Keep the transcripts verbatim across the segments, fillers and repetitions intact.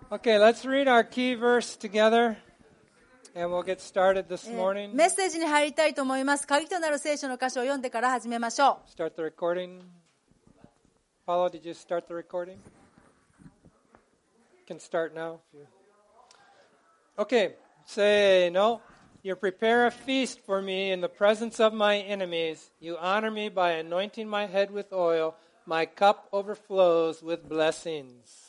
Okay, let's read our key verse together, and we'll get started this えー morning. メッセージに入りたいと思います。鍵となる聖書の箇所を読んでから始めましょ Start the recording. Paulo, did you start the recording? Can start now. if you- Okay, say no. You prepare a feast for me in the presence of my enemies. You honor me by anointing my head with oil. My cup overflows with blessings. う。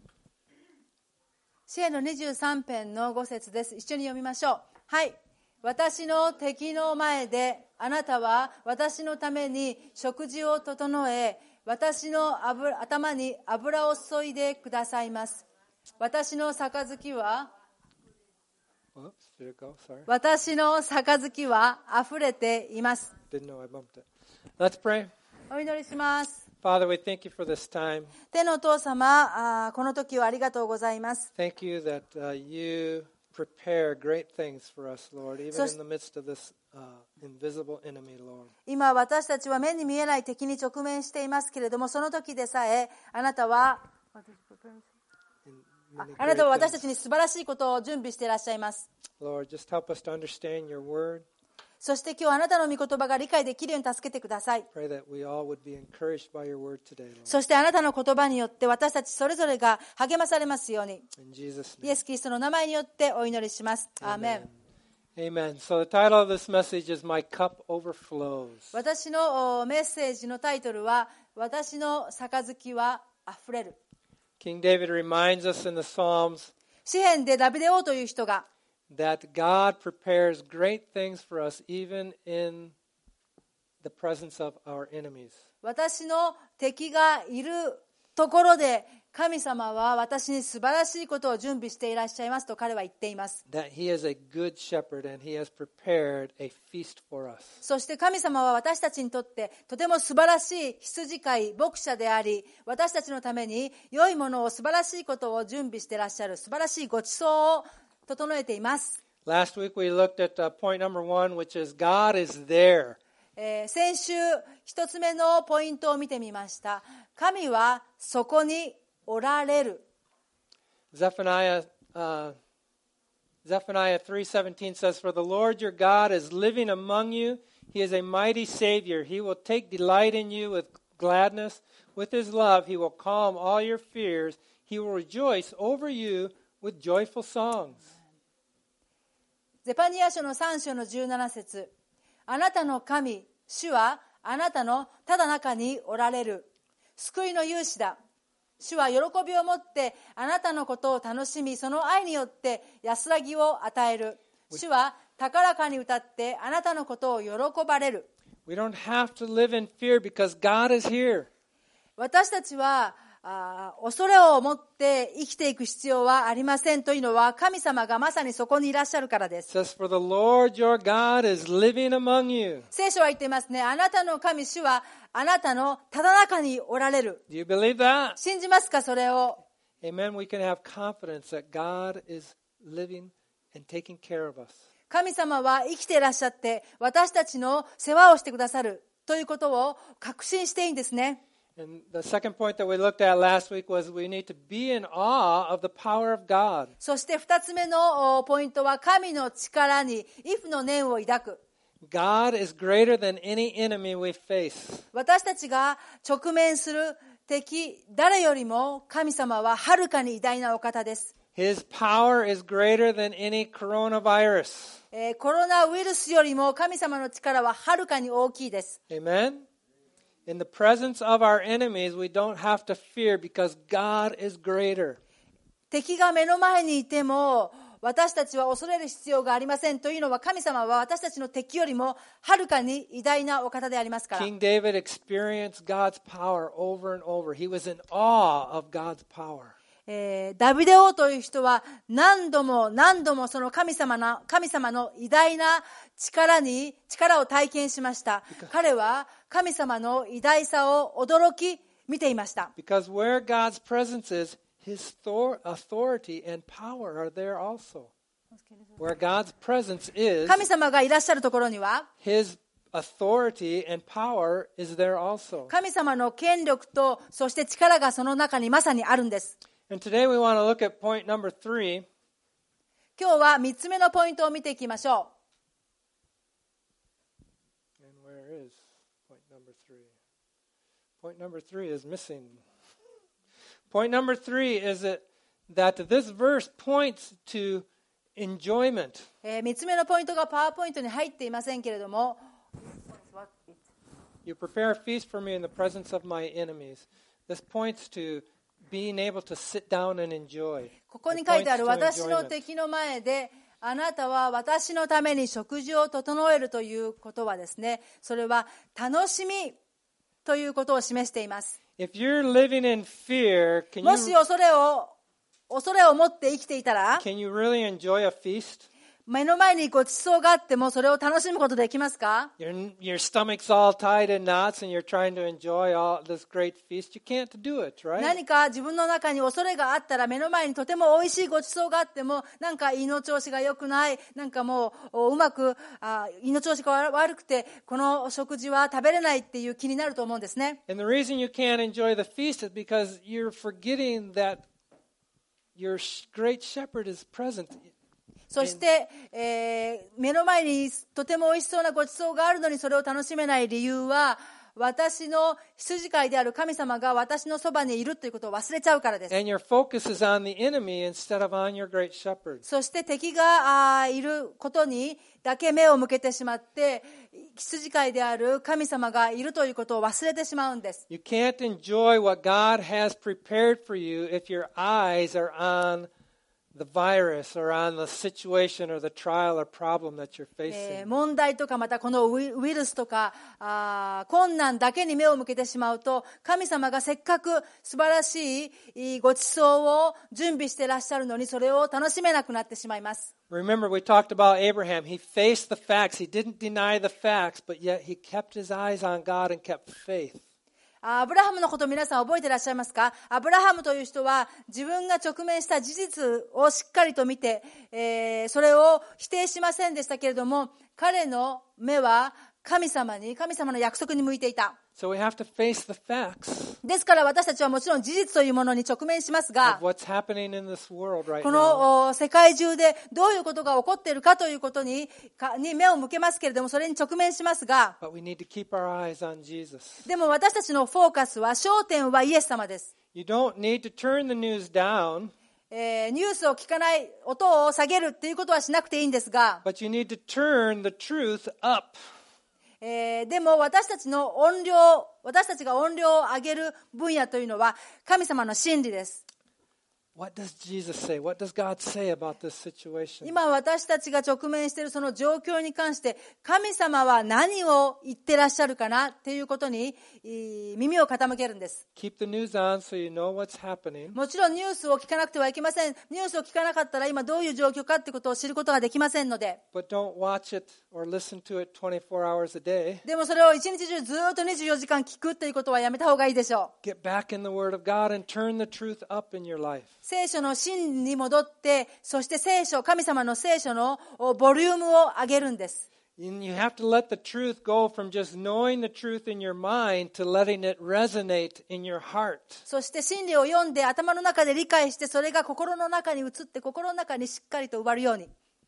詩篇のにじゅうさん編のご節です。一緒に読みましょう。はい。私の敵の前であなたは私のために食事を整え、私の油頭に油を注いでくださいます。私の杯は Oops, did it go? Sorry. 私の杯は溢れています。 Didn't know I bumped it. Let's pray. お祈りします。 Father, we thank you for this time. 天のお父様、あーこの時はありがとうございます。 Thank you that uh, you prepare great things for us, Lord, even So- in the midst of this uh, invisible enemy, Lord. 今私たちは目に見えない敵に直面していますけれども、その時でさえあなたは In あ many あなたは great 私た things. ちに素晴らしいことを準備していらっしゃいます。 Lord, just help us to understand your word. そして今日あなたの御言葉が理解できるように助けてください。 Pray that we all would be encouraged by your word today, Lord. そしてあなたの言葉によって私たちそれぞれが励まされますように、 In Jesus' イ name. エス・キリストの名前によってお祈りします。アーメン。 Amen. So the title of this message is My Cup Overflows. 私のおメッセージのタイトルは、私の杯はあふれる。 King David reminds us in the Psalms 詩篇でダビデ王という人が、 that God prepares great things for us even in the presence of our enemies. 私の敵がいるところで神様は私に素晴らしいことを準備していらっしゃいますと彼は言っています。 That he is a good shepherd and he has prepared a feast for us. そして神様は私たちにとってとても素晴らしい羊飼い、牧者であり、私たちのために良いものを素晴らしいことを準備していらっしゃる素晴らしいご馳走を整えています。 Last week we looked at uh, point number one, which is God is there. えー先週一つ目のポイントを見てみました。神はそこにおられる。 Zephaniah, uh, Zephaniah three seventeen says, For the Lord your God is living among you. He is a mighty Savior. He will take delight in you with gladness. With his love he will calm all your fears. He will rejoice over you with joyful songs. ゼパニア書のさん章のじゅうなな節、あなたの神、主はあなたのただ中におられる。救いの勇士だ。主は喜びを持ってあなたのことを楽しみ、その愛によって安らぎを与える。主は高らかに歌ってあなたのことを喜ばれる。 We don't have to live in fear because God is here. 私たちはあ恐れを持って生きていく必要はありませんというのは神様がまさにそこにいらっしゃるからで It す。 says, For the Lord your God is living among you. 聖書は言っていますね。あなたの神、主はあなたのただ中におられる。 Do you believe that? 信じますか、それを。 Amen. We can have confidence that God is living and taking care of us. 神様は生きていらっしゃって私たちの世話をしてくださるということを確信していいんですね。 And the second point that we looked at last week was we need to be in awe of the power of God. そして二つ目のおポイントは神の力に畏怖の念を抱く。 God is greater than any enemy we face. 私たちが直面する敵誰よりも神様ははるかに偉大なお方です。 His power is greater than any coronavirus. えーコロナウイルスよりも神様の力ははるかに大きいです。 Amen. In the presence of our enemies, we don't have to fear because God is greater. 敵が目の前にいても私たちは恐れる必要がありませんというのは神様は私たちの敵よりもはるかに偉大なお方でありますから。 King David experienced God's power over and over. He was in awe of God's power. えーダビデ王という人は何度も何度もその神様の神様の偉大な力に力を体験しました。彼は神様の偉大さを驚き見ていました。 Because where God's presence is, His authority and power are there also. Where God's presence is, 神様がいらっしゃるところには His authority and power is there also. 神様の権力とそして力がその中にまさにあるんです。 And today we want to look at point number three. 今日はみっつめのポイントを見ていきましょ And where is point number three? Point number three is missing. Point number three is that, that this verse points to enjoyment. う。えー、みっつめのポイントがパワーポイントに入っていませんけれども、 You prepare a feast for me in the presence of my enemies. This points to being able to sit down and enjoy. ここに書いてある私の敵の前であなたは私のために食事を整えるということはですね、それは楽しみということを示しています。 If you're living in fear, can もし you, 恐れを恐れを持って生きていたら、 can you really enjoy a feast? 目の前にごちそうがあってもそれを楽しむことできますか？ Your, your stomach's all tied in knots and you're trying to enjoy all this great feast. You can't do it, right? 何か自分の中に恐れがあったら、目の前にとても美味しいごちそうがあっても、なんか胃の調子が良くない、なんかもううまくあ胃の調子が悪くてこの食事は食べれないっていう気になると思うんですね。 And the reason you can't enjoy the feast is because you're forgetting that your great shepherd is present. そして、えー、目の前にとても美味しそうなごちそうがあるのにそれを楽しめない理由は、私の羊飼いである神様が私のそばにいるということを忘れちゃうからです。 And your focus is on the enemy instead of on your great shepherd. そして敵があいることにだけ目を向けてしまって、羊飼いである神様がいるということを忘れてしまうんです。 You can't enjoy what God has prepared for you if your eyes are on the virus or on the situation or the trial or problem that you're えー facing. 問題とかまたこのウイウイルスとかあー困難だけに目を向けてしまうと、神様がせっかく素晴らしいごちそうを準備していらっしゃるのにそれを楽しめなくなってしまいます。 Remember, we talked about Abraham. He faced the facts. He didn't deny the facts, but yet he kept his eyes on God and kept faith. アブラハムのこと皆さん覚えていらっしゃいますか？アブラハムという人は自分が直面した事実をしっかりと見て、えー、それを否定しませんでしたけれども、彼の目は神様に、神様の約束に向いていた。 So we have to face the facts ですから私たちはもちろん事実というものに直面しますが、 of what's happening in this world right こ now. のお世界中でどういうことが起こっているかということに、かに目を向けますけれども、それに直面しますが、 But we need to keep our eyes on Jesus. でも私たちのフォーカスは、焦点はイエス様です。 You don't need to turn the news down, えーニュースを聞かない、音を下げるっていうことはしなくていいんですが、 but you need to turn the truth up. えーでも私たちの音量、私たちが音量を上げる分野というのは神様の真理です。 What does Jesus say? What does God say about this situation? 今私たちが直面しているその状況に関して神様は何を言ってらっしゃるかなっていうことにい耳を傾けるんです。 Keep the news on so you know what's happening. もちろんニュースを聞かなくてはいけません。ニュースを聞かなかったら今どういう状況かってことを知ることができませんので。 But don't watch it or listen to it twenty-four hours a day. でもそれを一日中ずっとにじゅうよじかん聞くっていうことはやめた方がいいでしょう。 Get back in the Word of God and turn the truth up in your life. 聖書の真に戻って、そして聖書、神様の聖書のボリュームを上げるんです。 And you have to let the truth go from just knowing the truth in your mind to letting it resonate in your heart. そして真理を読んで頭の中で理解して、それが心の中に移って心の中にしっかりと埋まるように。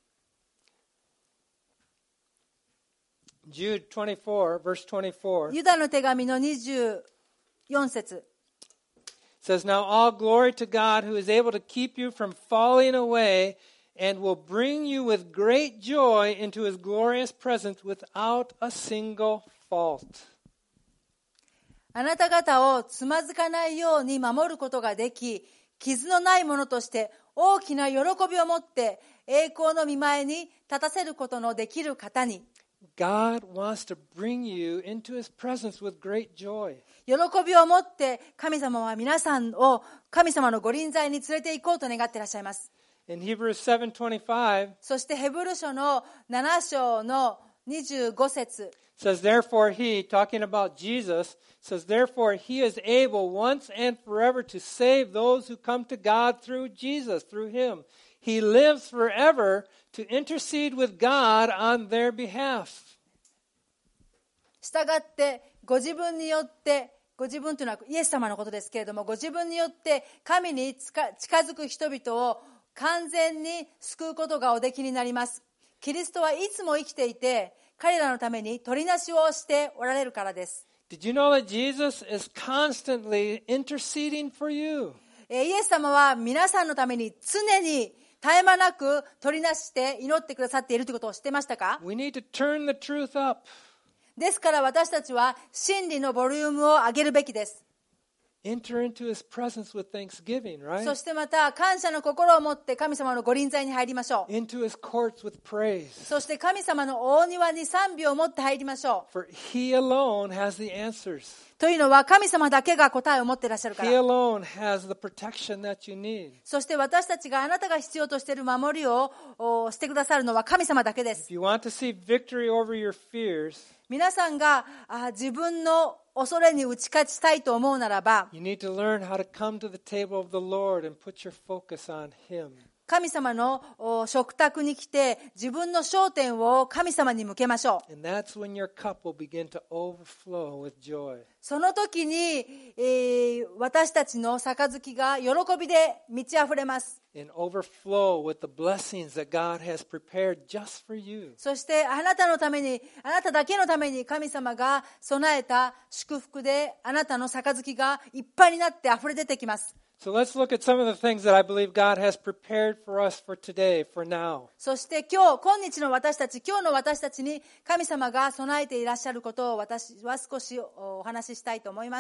Jude twenty-four, verse twenty-four ユダの手紙のにじゅうよん節。 says, Now all glory to God who is able to keep you from falling away and will bring you with great joy into his glorious presence without a single fault. あなた方をつまずかないように守ることができ、傷のないものとして大きな喜びを持って栄光の御前に立たせることのできる方に。 God wants to bring you into his presence with great joy. 喜びを持って神様は皆さんを神様のご臨在に連れて行こうと願っていらっしゃいます。 In Hebrews seven twenty-five, そしてヘブル書のなな章のにじゅうご節。 says, Therefore he, talking about Jesus, says, Therefore he is able once and forever to save those who come to God through Jesus, through him. He lives forever to intercede with God on their behalf. したがってご自分によってご自分というのはイエス様のことですけれども、ご自分によって神に近づく人々を完全に救うことがおできになります。キリストはいつも生きていて、彼らのために取りなしをしておられるからです。 Did you know that Jesus is constantly interceding for you? イエス様は皆さんのために常に絶え間なく取りなして祈ってくださっているということを知ってましたか？ We need to turn the truth up. ですから私たちは真理のボリュームを上げるべきです。 Enter into his presence with thanksgiving, right? そしてまた感謝の心を持って神様のご臨在に入りましょう。 Into his courts with praise. そして神様の大庭に賛美を持って入りましょう。 For he alone has the answers. というのは神様だけが答えを持っていらっしゃるか He ら。 alone has the protection that you need. そして私たちがあなたが必要としている守りをおしてくださるのは神様だけです。 If you want to see victory over your fears, 皆さんがあ自分の恐れに打ち勝ちたいと思うならば、 you need to learn how to come to the table of the Lord and put your focus on him. 神様のお食卓に来て自分の焦点を神様に向けましょう。 And that's when your cup will begin to overflow with joy. その時に、えー私たちの杯が喜びで満ち溢れます。 And overflow with the blessings that God has prepared just for you. そしてあなたのために、あなただけのために神様が備えた祝福であなたの杯がいっぱいになって溢れ出てきます。 So let's look at some of the things that I believe God has prepared for us for today, for now. そして今日、今日の私たち、今日の私たちに神様が備えていらっしゃることを私は少しお話ししたいと思います。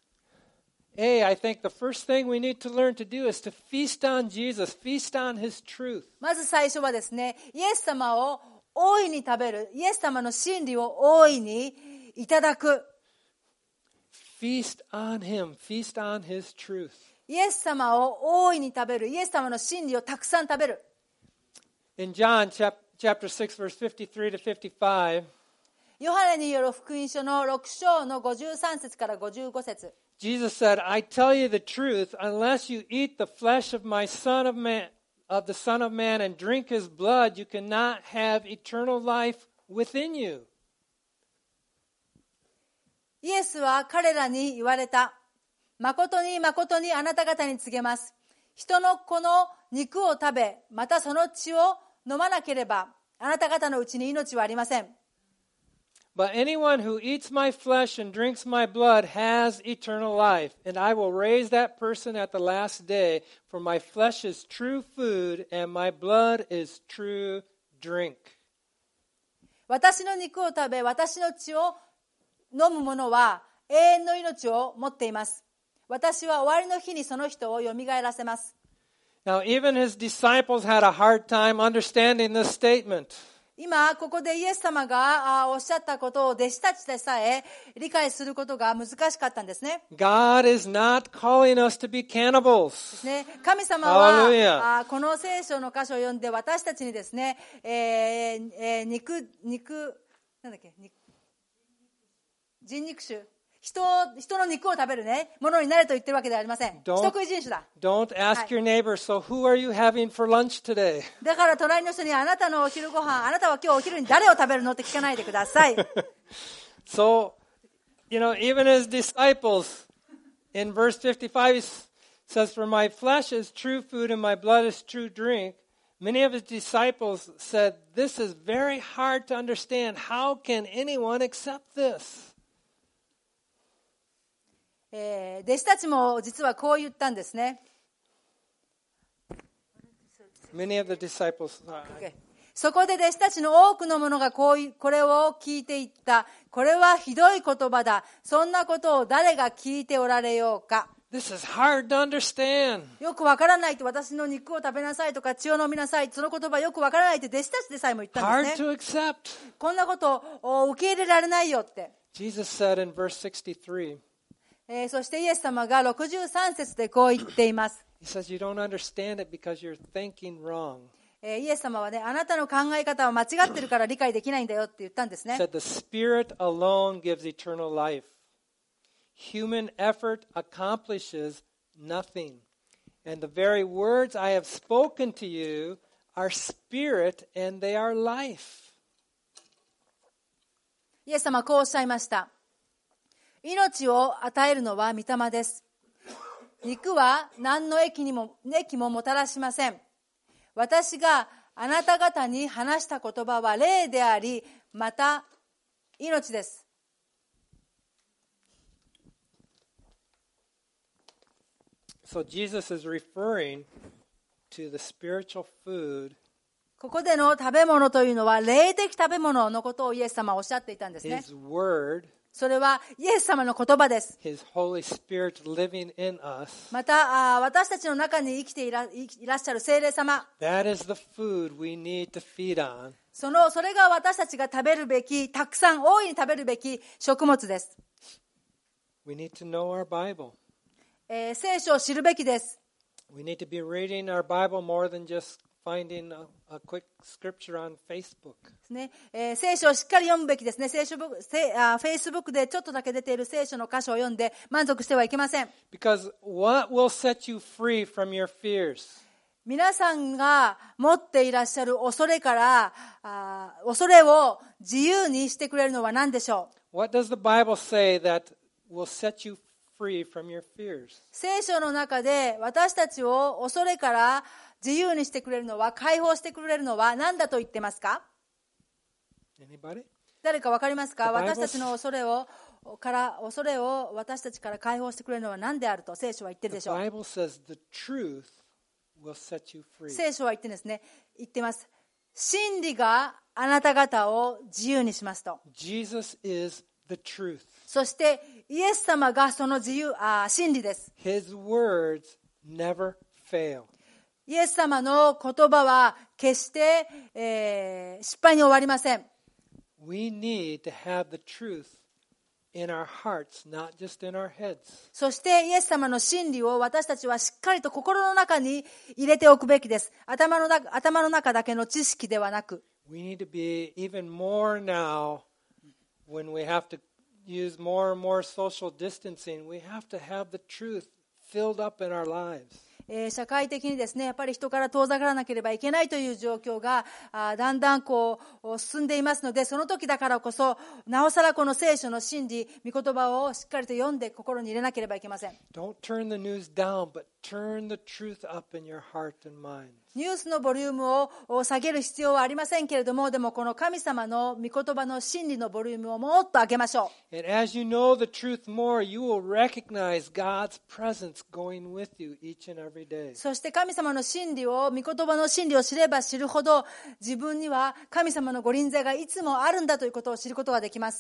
A, I think the first thing we need to learn to do is to feast on Jesus, feast on his truth. まず最初はですね、イエス様を大いに食べる、イエス様の真理を大いにいただく。 Feast on him, feast on his truth. イエス様を大いに食べる、イエス様の真理をたくさん食べる。 In John chap- chapter six, verse fifty-three to fifty-five, ヨハネによる福音書のろく章のごじゅうさん節からごじゅうご節。 Jesus said, I tell you the truth, unless you eat the flesh of my son of man, of the Son of Man and drink his blood, you cannot have eternal life within you. イエスは彼らに言われた。誠に誠にあなた方に告げます。人の子の肉を食べ、またその血を飲まなければ、あなた方のうちに命はありません。 But anyone who eats my flesh and drinks my blood has eternal life, and I will raise that person at the last day, for my flesh is true food, and my blood is true drink. 私の肉を食べ、私の血を飲む者は永遠の命を持っています。私は終わりの日にその人をよみがえらせます。 Now, even his disciples had a hard time understanding this statement. 今ここでイエス様がおっしゃったことを弟子たちでさえ理解することが難しかったんですね。 God is not calling us to be cannibals. ね、神様は Hallelujah. あこの聖書の箇所を読んで私たちにですね、えーえー、肉肉なんだっけ肉人肉種人人の肉を食べるねものになれと言ってるわけではありません。人 Don't, 食い人種だ。 don't ask your neighbor, so who are you having for lunch today? だから隣の人にあなたのお昼ご飯、あなたは今日お昼に誰を食べるのって聞かないでください。 So, you know, even his disciples, in verse fifty-five, he says, For my flesh is true food and my blood is true drink. Many of his disciples said, This is very hard to understand. How can anyone accept this? えー、弟子たちも実はこう言ったんですね。 Many of the disciples. Okay. そこで弟子たちの多くの者がこういこれを聞いていった。これはひどい言葉だ。そんなことを誰が聞いておられようか。 This is hard to understand. よくわからないと、私の肉を食べなさいとか血を飲みなさい、その言葉よくわからないって弟子たちでさえも言ったん Hard ですね。 to accept. こんなことを受け入れられないよって。 Jesus said in verse sixty-three, えー、そしてイエス様がろくじゅうさん節でこう言っています。 He says, You don't understand it because you're thinking wrong. えー、イエス様はね、あなたの考え方は間違ってるから理解できないんだよって言ったんですね。 He said, The Spirit alone gives eternal life. Human effort accomplishes nothing. And the very words I have spoken to you are spirit and they are life. イエス様はこうおっしゃいました。 命を与えるのは御霊です。肉は何の益にも、益ももたらしません。私があなた方に話した言葉は霊であり、また命です。 So Jesus is referring to the spiritual food. ここでの食べ物というのは霊的食べ物のことをイエス様はおっしゃっていたんですね。 His word, それはイエス様の言葉です。 His Holy Spirit living in us. また私たちの中に生きていら、いらっしゃる聖霊様。 That is the food we need to feed on. その、それが私たちが食べるべき、たくさん大いに食べるべき食物です。 We need to know our Bible. えー、聖書を知るべきです。 We need to be reading our Bible more than just finding a, a quick scripture on Facebook. ねえー、聖書をしっかり読むべきですね。聖書ブせあ Facebook でちょっとだけ出ている聖書の箇所を読んで満足してはいけません。 Because what will set you free from your fears? 皆さんが持っていらっしゃる恐れからあ恐れを自由にしてくれるのは何でしょう？ What does the Bible say that will set you free from your fears? 聖書の中で私たちを恐れから自由にしてくれるのは、解放してくれるのは何だと言ってますか？ Anybody? 誰か分かりますか？ The Bible- 私たちの恐れをから恐れを私たちから解放してくれるのは何であると聖書は言ってるで The しょう。 Bible says the truth will set you free. 聖書は言ってですね、言ってます。真理があなた方を自由にしますと。 Jesus is the truth. そしてイエス様がその自由あ真理です。 His words never fail. イエス様の言葉は決して、えー、失敗に終わりません。 We need to have the truth in our hearts, not just in our heads. そしてイエス様の真理を私たちはしっかりと心の中に入れておくべきです。頭の中、頭の中だけの知識ではなく。 We need to be even more now when we have to use more and more social distancing. We have to have the truth filled up in our lives. えー、社会的にですね、やっぱり人から遠ざからなければいけないという状況があだんだんこう進んでいますので、その時だからこそなおさらこの聖書の真理、御言葉をしっかりと読んで心に入れなければいけません。 Don't turn the news down, but turn the truth up in your heart and mind. ニュースのボリュームを下げる必要はありませんけれども、でもこの神様の御言葉の真理のボリュームをもっと上げましょう。 And as you know the truth more, you will recognize God's presence going with you each and every day. そして神様の真理を、御言葉の真理を知れば知るほど、自分には神様のご臨在がいつもあるんだということを知ることができます。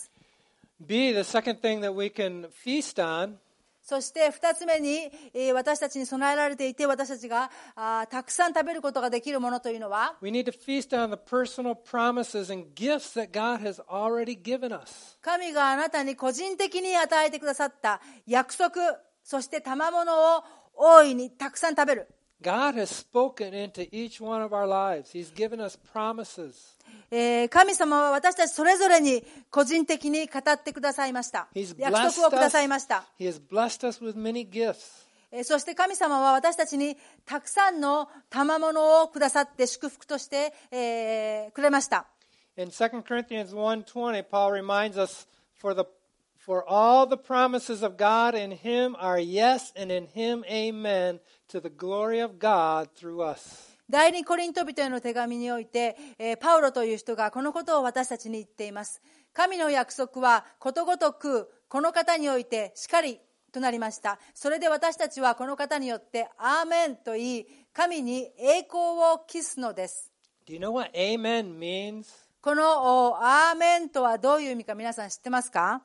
B, the second thing that we can feast on, そして二つ目に、えー私たちに備えられていて、私たちがあーたくさん食べることができるものというのは、 we need to feast on the personal promises and gifts that God has already given us. 神があなたに個人的に与えてくださった約束、そして賜物を大いにたくさん食べる。 God has spoken into each one of our lives. He's given us promises. えー神様は私たちそれぞれに個人的に語ってくださいました。 He's 約 blessed 束をくだ us. さいました。 He has blessed us with many gifts. えーそして神様は私たちにたくさんの賜物をくださって祝福として、えーくれました。 In Second Corinthians one twenty, Paul reminds us, for the for all the promises of God in him are yes, and in him amen, to the glory of God through us. 第二コリント人への手紙において、えーパウロという人がこのことを私たちに言っています。神の約束はことごとくこの方においてしかりとなりました。それで私たちはこの方によってアーメンと言い、神に栄光を期すのです。 Do you know what amen means? このおアーメンとはどういう意味か皆さん知ってますか？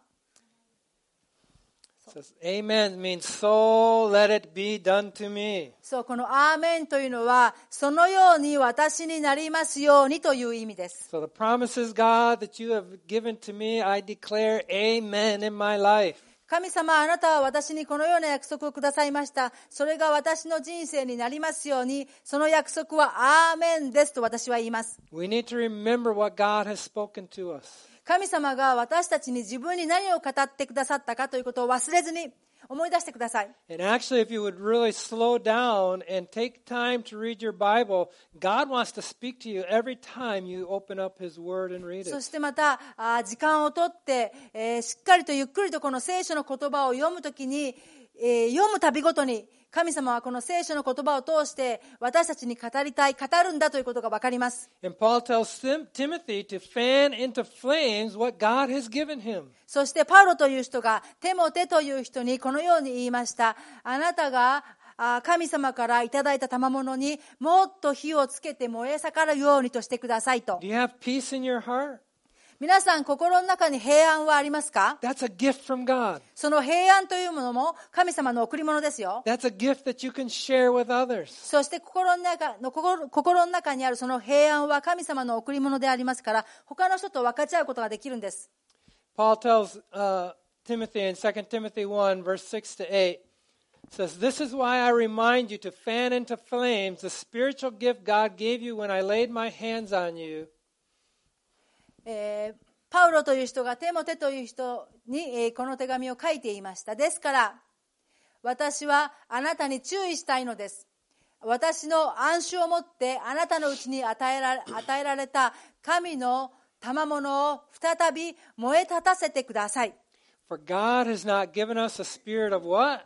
It says, amen means, so let it be done to me. そう、このアーメンというのはそのように私になりますようにという意味です。 So the promises, God, that you have given to me, I declare amen in my life. 神様、あなたは私にこのような約束をくださいました。それが私の人生になりますように、その約束はアーメンですと私は言います。 We need to remember what God has spoken to us. 神様が私たちに自分に何を語ってくださったかということを忘れずに、 思い出してください。 And actually, if you would really slow down and take time to read your Bible, God wants to speak to you every time you open up His Word and read そ it. してまたあ時間をとって、えーしっかりとゆっくりとこの聖書の言葉を読むときに、えー読むたびごとに神様はこの聖書の言葉を通して私たちに語りたい、語るんだということが分かります。 And Paul tells Tim- Timothy to fan into flames what God has given him. そしてパウロという人がテモテという人にこのように言いました。あなたがあ神様からいただいた賜物にもっと火をつけて燃え盛るようにとしてくださいと。 Do you have peace in your heart? 皆さん心の中に平安はありますか？ That's a gift from God. その平安というものも神様の贈り物ですよ。 That's a gift that you can share with others. そして心の中の心、心の中にあるその平安は神様の贈り物でありますから他の人と分かち合うことができるんです。 Paul tells uh, Timothy in Second Timothy one, verse six to eight, says, "This is why I remind you to fan into flames the spiritual gift God gave you when I laid my hands on you." えーパウロという人がテモテという人に、えーこの手紙を書いていました。ですから私はあなたに注意したいのです。私の暗示をもってあなたのうちに与えられ、与えられた神の賜物を再び燃え立たせてください。 For God has not given us a spirit of what?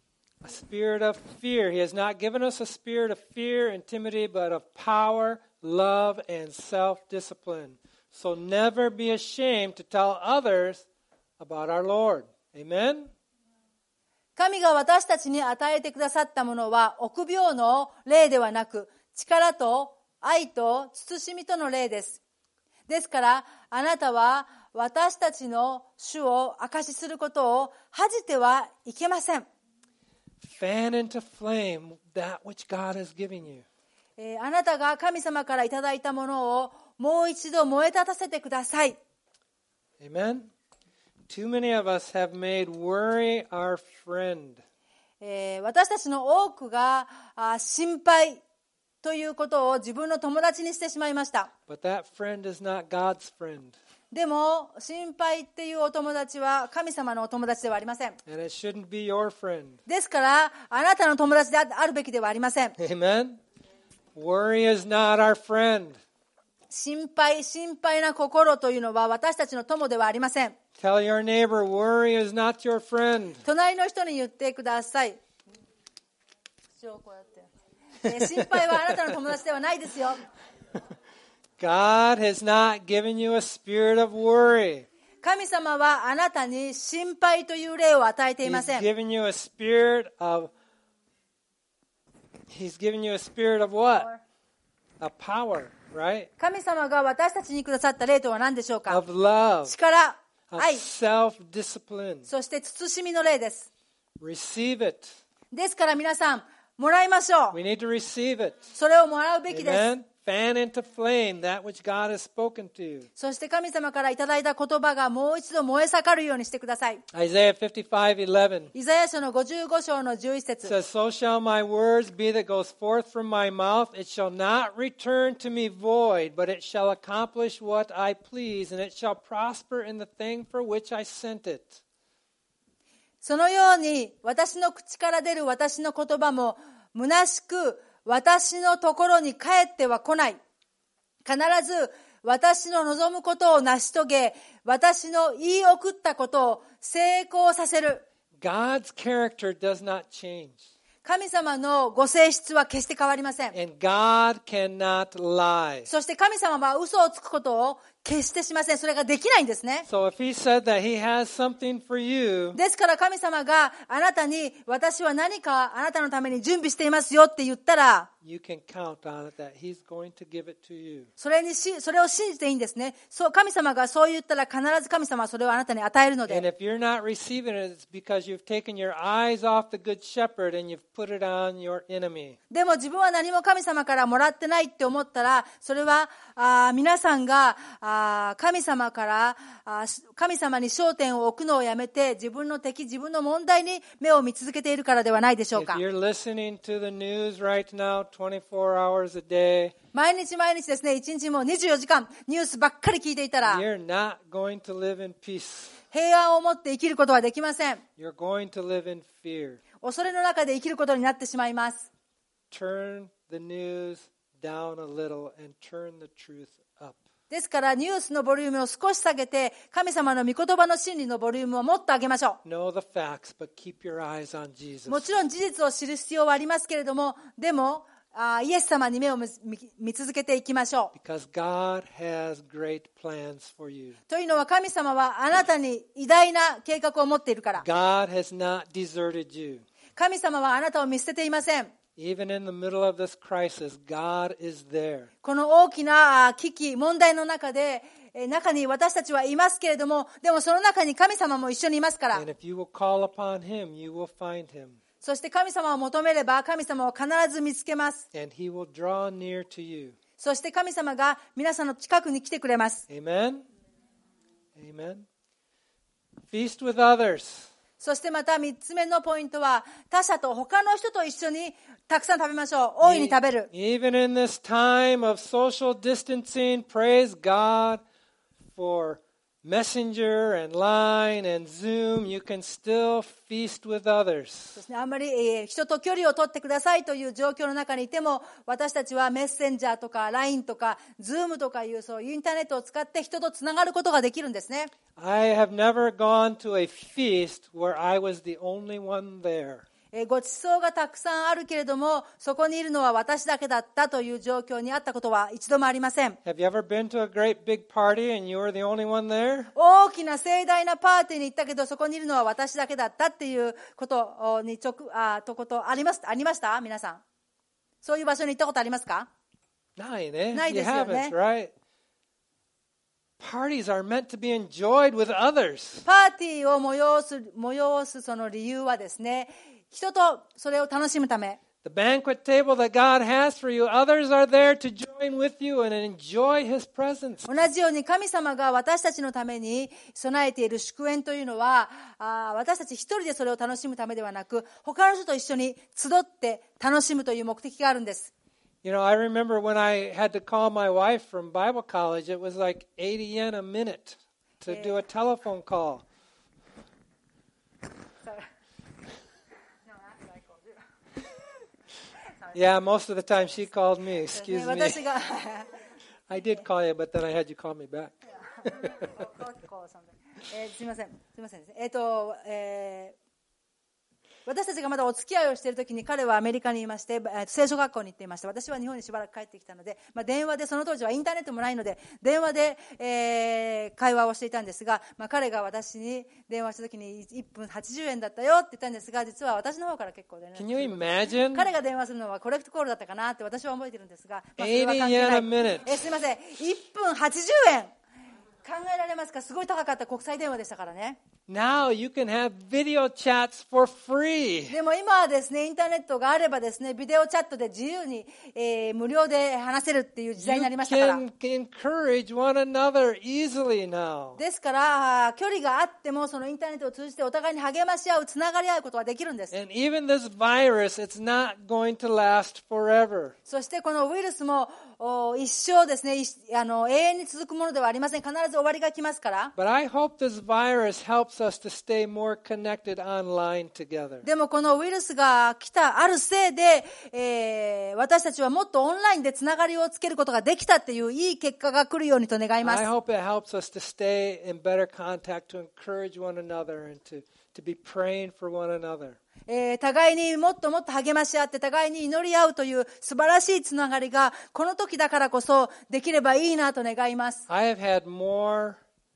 A spirit of fear. He has not given us a spirit of fear and timidity, but of power, love, and self-discipline. So never be ashamed to tell others about our Lord. Amen? 神が私たちに与えてくださったものは臆病の霊ではなく力と愛と慎みとの霊です。ですからあなたは私たちの主を証しすることを恥じてはいけません。 Fan into flame that which God has given you. えーあなたが神様からいただいたものをもう一度燃え立たせてください。 Amen? Too many of us have made worry our friend. えー私たちの多くがあ心配ということを自分の友達にしてしまいました。 But that friend is not God's friend. でも心配っていうお友達は神様のお友達ではありません。 And it shouldn't be your friend. ですからあなたの友達であるべきではありません。 Amen? Worry is not our friend. 心配心配な心というのは私たちの友ではありません。 Tell your neighbor, worry is not your friend. 隣の人に言ってください。口をこうやってえー心配はあなたの友達ではないですよ。 God has not given you a spirit of worry. 神様はあなたに心配という霊を与えていま He's せん。 given you a spirit of He's given you a spirit of what? Of power, right? 神様が私たちにくださった霊とは何でしょうか？ Of love, 力、 of 愛、 self-discipline. そして慎みの霊です。 Receive it. ですから皆さんもらいましょう。 We need to receive it. それをもらうべきです。 Amen? Fan into flame that which God has spoken to you. そして神様からいただいた言葉がもう一度燃え盛るようにしてください。 Isaiah fifty-five eleven. イザヤ書のごじゅうご章のじゅういち 節 It says, So shall my words be that goes forth from my mouth. It shall not return to me void, but it shall accomplish what I please, and it shall prosper in the thing for which I sent it. そのように私の口から出る私の言葉も虚しく私のところに帰っては来ない。必ず私の望むことを成し遂げ、私の言い送ったことを成功させる。 God's character does not change. 神様のご性質は決して変わりません。 And God cannot lie. そして神様は嘘をつくことを決してしません。それができないんですね。 So if he said that he has something for you, ですから神様があなたに私は何かあなたのために準備していますよって言ったら、 you can count on it that he's going to give it to you. それにし、それを信じていいんですね。そう神様がそう言ったら必ず神様はそれをあなたに与えるの And で。 if you're not receiving it, it's because you've taken your eyes off the good shepherd and you've put it on your enemy. でも自分は何も神様からもらってないって思ったら、それはあ皆さんがあ神様からあ神様に焦点を置くのをやめて自分の敵、自分の問題に目を見続けているからではないでしょう If か。 you're listening to the news right now twenty-four hours a day, 毎日毎日ですね、一日もうにじゅうよじかんニュースばっかり聞いていたら、 you're not going to live in peace. 平安を持って生きることはできません。 You're going to live in fear. 恐れの中で生きることになってしまいます。 Turn the news down a little and turn the truth up. ですからニュースのボリュームを少し下げて、神様の御言葉の真理のボリュームをもっと上げましょ Know the facts, but keep your eyes on う。 Jesus. もちろん事実を知る必要はありますけれども、でもあイエス様に目を見見続けていきましょう。 Because God has great plans for you. というのは、神様はあなたに偉大な計画を持っているから。 God has not deserted you. 神様はあなたを見捨てていません。 Even in the middle of this crisis, God is there. この大きなあ危機、問題の中で、えー中に私たちはいますけれども、でもその中に神様も一緒にいますから。 And if you will call upon Him, you will find Him. そして神様を求めれば、神様を必ず見つけます。 And He will draw near to you. そして神様が皆さんの近くに来てくれます。 Amen? Amen? Feast with others. そしてまた三つ目のポイントは、他者と他の人と一緒にたくさん食べましょう。大いに食べる。 Even in this time of social distancing, praise God for Messenger and Line and Zoom. You can still feast with others. そうですね、あんまり、えー人と距離を取ってくださいという状況の中にいても、私たちはメッセンジャーとか ライン とか Zoom とかいうそういうインターネットを使って人とつながることができるんですね。 I have never gone to a feast where I was the only one there. えーごちそうがたくさんあるけれども、そこにいるのは私だけだったという状況にあったことは一度もありません。 Have you ever been to a great big party and you were the only one there? 大きな盛大なパーティーに行ったけど、そこにいるのは私だけだったっていうことに直あとことありますありました皆さん。そういう場所に行ったことありますか？ ないね。 ない You ですよね。 haven't, right? Parties are meant to be enjoyed with others. パーティーを催す催すその理由はですね、人とそれを楽しむため。 The banquet table that God has for you, others are there to join with you and enjoy His presence. 同じように神様が私たちのために備えている祝宴というのは、あ私たち一人でそれを楽しむためではなく、他の人と一緒に集って楽しむという目的があるんです。 You know, I remember when I had to call my wife from Bible college, it was like eighty yen a minute to do a telephone call. Yeah, most of the time she called me. Excuse me. 私が I did call you, but then I had you call me back. えーすみません、すみません。えっ、と、えー私たちがまだお付き合いをしているときに、彼はアメリカにいまして、えー聖書学校に行っていました。私は日本にしばらく帰ってきたので、まあ、電話で、その当時はインターネットもないので、電話で、えー会話をしていたんですが、まあ、彼が私に電話したときにいっぷんはちじゅうえんだったよって言ったんですが、実は私の方から結構電話 Can you imagine? 彼が電話するのはコレクトコールだったかなって私は覚えてるんですが、まあ、それは関係 eighty な yen い a minute. えすみません、いっぷんはちじゅうえん考えられますか？すごい高かった国際電話でしたからね。 Now you can have video chats for free. でも今はですね、インターネットがあればですね、ビデオチャットで自由に、えー無料で話せるっていう時代 You になりましたから。 can encourage one another easily now. ですからあー距離があってもそのインターネットを通じてお互いに励まし合う、つながり合うことができるんです。 And even this virus, it's not going to last forever. そしてこのウイルスもお一生ですね、いあの永遠に続くものではありません。必ず終わりが来ますから。 But I hope this virus helps us to stay more connected online together. でもこのウイルスが来たあるせいで、えー私たちはもっとオンラインでつながりをつけることができたっていういい結果が来るようにと願いま I す。 hope it helps us to stay in better contact, to encourage one another, and to, to be praying for one another. えー互いにもっともっと励まし合って互いに祈り合うという素晴らしいつながりがこの時だからこそできればいいなと願います。 I have had more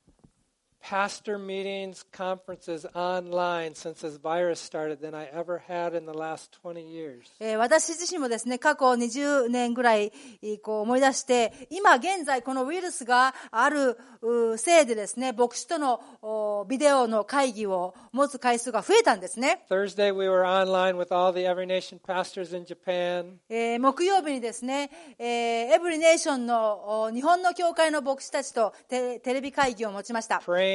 pastor meetings, conferences online since this virus started than I ever had in the last twenty years. えー私自身もですね、過去にじゅうねんぐらいこう思い出して、今現在このウイルスがあるうせいでですね、牧師とのおビデオの会議を持つ回数が増えたんですね。 Thursday, we were online with all the Every Nation pastors in Japan. えー木曜日にですね、えーエブリネーションのお日本の教会の牧師たちとテテレビ会議を持ちました。 Praying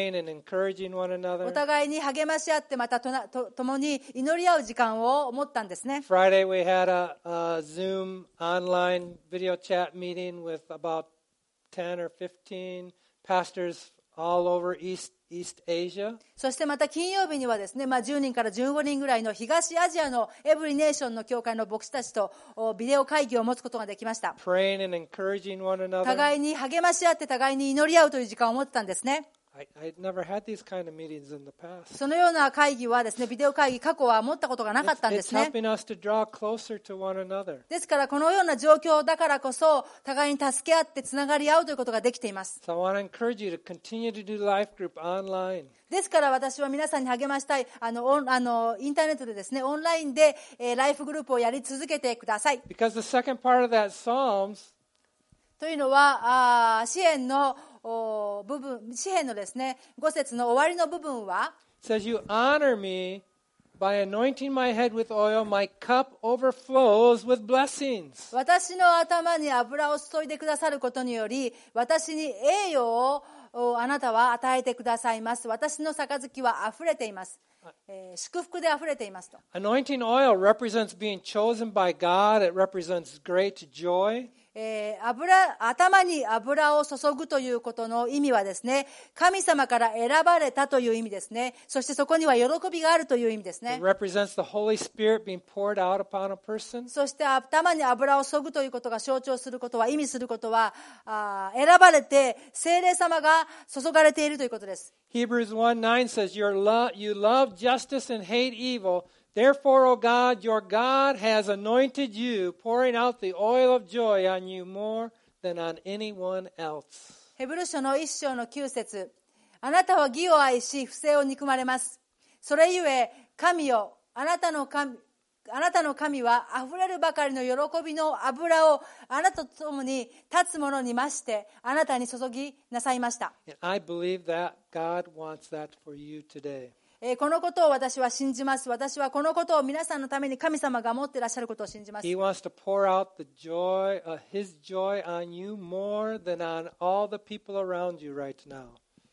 praying and encouraging one お another. 互いに励まし合ってまたとなと共に祈り合う時間を持ったんですね。 Friday we had a, a Zoom online video chat meeting with about ten or fifteen pastors all over East East Asia. そしてまた金曜日にはですね、まあ、じゅうにんからじゅうごにんぐらいの東アジアのエブリネーションの教会の牧師たちとおビデオ会議を持つことができました。 Praying and encouraging one another. 互いに励まし合って互いに祈り合うという時間を持ってたんですね。 I, I never had these kind of meetings in the past. そのような会議はですね、ビデオ会議過去は持ったことがなかったん It's, で it's すね。 helping us to draw closer to one another. ですからこのような状況だからこそ互いに助け合ってつながり合うということができています。 So I want to encourage you to continue to do life group online. ですから私は皆さんに励ましたい、あの、オンあのインターネットでですね、オンラインで、えーライフグループをやり続けてください。 Because the second part of that Psalms というのは、あー詩篇のお部分、詩篇のですね、ご節の終わりの部分は、 says, You honor me by anointing my head with oil, my cup overflows with blessings. 私の頭に油を注いでくださることにより、私に栄誉をおあなたは与えてくださいます。私の杯は溢れています。えー祝福で溢れていますと。 Anointing oil represents being chosen by God. It represents great joy. えー油頭に油を注ぐということの意味はですね、神様から選ばれたという意味ですね。そしてそこには喜びがあるという意味です It ね。 represents the Holy Spirit being poured out upon a person. そして頭に油を注ぐということが象徴することは、意味することは、あー選ばれて聖霊様が注がれているということです。 Hebrews one nine says, Your lo- You love justice and hate evil. Therefore, O God, your God has anointed you, pouring out the oil of joy on you more than on anyone else. ヘブル書の一章の九節、あなたは義を愛し不正を憎まれます。それゆえ神よ、あなたの神あなたの神はあふれるばかりの喜びの油をあなたと共に立つ者に増してあなたに注ぎなさいました。 And I believe that God wants that for you today. えーこのことを私は信じます。私はこのことを皆さんのために神様が持っていらっしゃることを信じます。 He wants to pour out the joy, uh, His joy on you more than on all the people around you right now,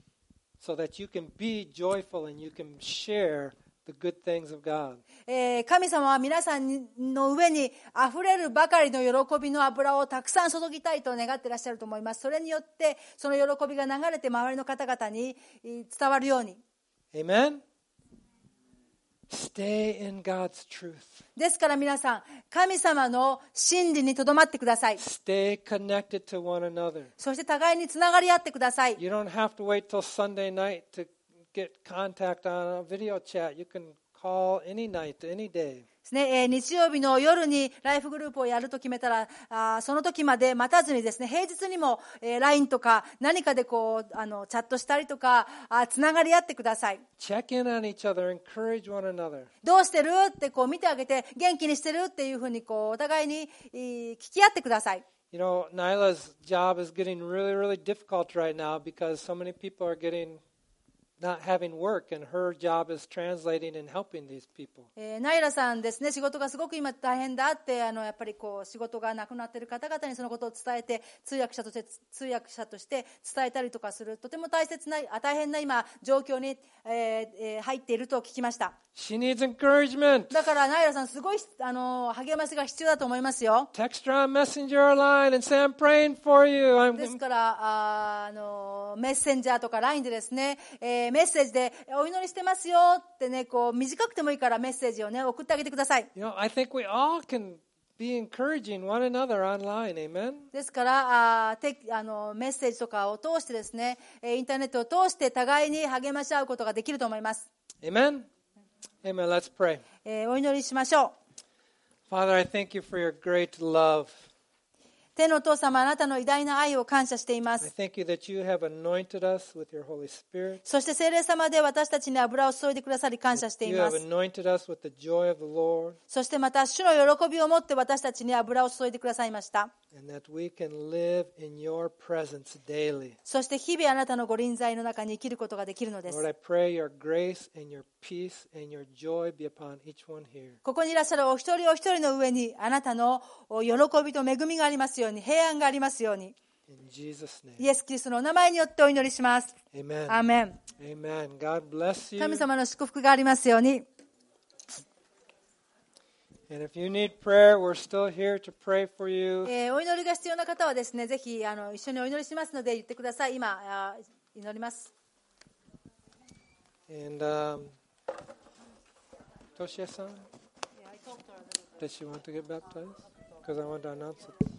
so that you can be joyful and you can share the good things of God. えー神様は皆さんの上にあふれるばかりの喜びの油をたくさん注ぎたいと願っていらっしゃると思います。それによってその喜びが流れて周りの方々にえー伝わるように。 Amen? Stay in God's truth. ですから皆さん、神様の真理にとどまってください。 Stay connected to one another. そして互いにつながり合ってください。 You don't have to wait till Sunday night to get contact on a video chat. You can call any night, any day. ですね、えー日曜日の夜にライフグループをやると決めたら、あーその時まで待たずにですね、平日にも、えー ライン とか何かでこうあのチャットしたりとか、あーつながり合ってください。 Check in on each other. Encourage one another. どうしてるってこう見てあげて、元気にしてるっていうふうにこうお互いにえー聞き合ってください。 You know, Nyla's job is getting really, really difficult right now because so many people are getting not having work, and her job is translating and helping these people. えーナイラさんですね、仕事がすごく今大変だってあのやっぱりこう仕事がなくなっている方々にそのことを伝えて通訳者として通訳者として伝えたりとかする、とても大切なあ大変な今状況に、えーえー入っていると聞きました。 She needs encouragement. だからナイラさんすごいあの励ましが必要だと思いますよ。 Text her on Messenger or Line and say, I'm praying for you. I'm ですからああのメッセンジャーとか ライン でですね、えーメッセージでお祈りしてますよってね、こう短くてもいいからメッセージをね送ってあげてください。 You know, I think we all can be encouraging one another online. Amen? ですからあてあのメッセージとかを通してですね、えーインターネットを通して互いに励まし合うことができると思います。 Amen? Amen. Let's pray. えーお祈りしましょう。 Father, I thank you for your great love. 天のお父様、あなたの偉大な愛を感謝していま I す。 thank you that you have anointed us with your Holy Spirit. そして聖霊様で私たちに油を注いでくださり感謝してい You ま have す。 anointed us with the joy of the Lord, そしてまた主の喜びを持って私たちに油を注いでくださいました。 and that we can live in your presence daily. そして日々あなたのご臨在の中に生きることができるので Lord, す。 I pray your grace and your peace and your joy be upon each one here. ここにいらっしゃるお一人お一人の上にあなたのお喜びと恵みがありますように、平安がありますように。 In Jesus' イ name. エス・キリストのお名前によってお祈りします。 Amen. アーメン。 Amen. God bless you. 神様の祝福がありますように。 And if you need prayer, we're still here to pray for you. えーお祈りが必要な方はですね、ぜひあの一緒にお祈りしますので言ってください。今あ祈ります。 And um, Toshia-san, does she want to get baptized? Because I want to announce it.